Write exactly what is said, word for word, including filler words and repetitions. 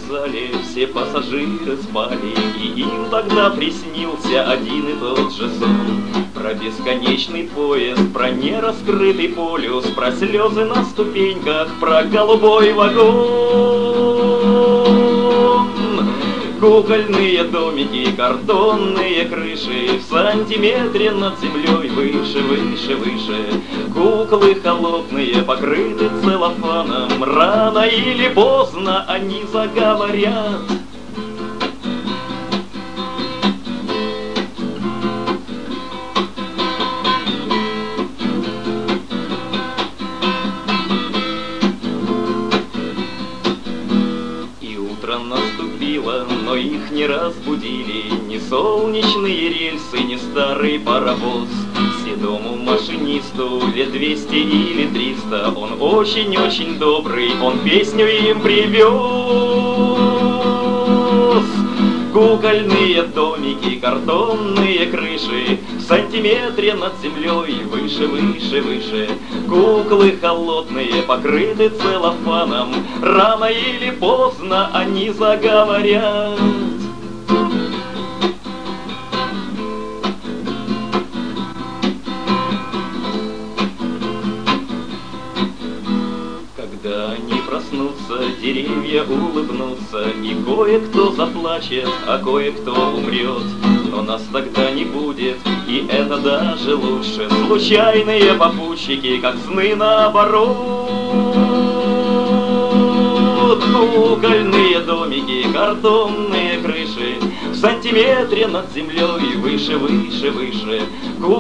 вокзале все пассажиры спали, и им тогда приснился один и тот же сон. Про бесконечный поезд, про нераскрытый полюс, про слезы на ступеньках, про голубой вагон. Кукольные домики, картонные крыши, в сантиметре над землей выше, выше, выше. Куклы холодные, покрыты целлофаном, рано или поздно они заговорят. Наступило, но их не разбудили ни солнечные рельсы, ни старый паровоз. Седому машинисту лет двести или триста, он очень-очень добрый, он песню им привез. Кукольные домики, картонные крыши, в сантиметре над землей, выше, выше, выше. Куклы холодные, покрыты целлофаном, рано или поздно они заговорят. Когда они проснутся, деревья улыбнутся, и кое-кто заплачет, а кое-кто умрет. Но нас тогда не будет, и это даже лучше. Случайные попутчики, как сны наоборот. Кукольные домики, картонные крыши, в сантиметре над землей, выше, выше, выше.